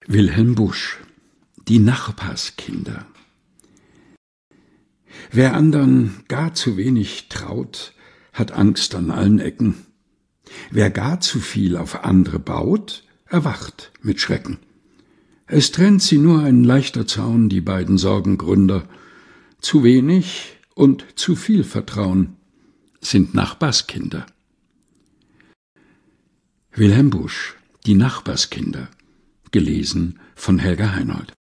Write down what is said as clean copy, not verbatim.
Wilhelm Busch: Die Nachbarskinder. Wer andern gar zu wenig traut, hat Angst an allen Ecken. Wer gar zu viel auf andere baut, erwacht mit Schrecken. Es trennt sie nur ein leichter Zaun, die beiden Sorgengründer. Zu wenig und zu viel Vertrauen sind Nachbarskinder. Wilhelm Busch: Die Nachbarskinder. Gelesen von Helga Heinold.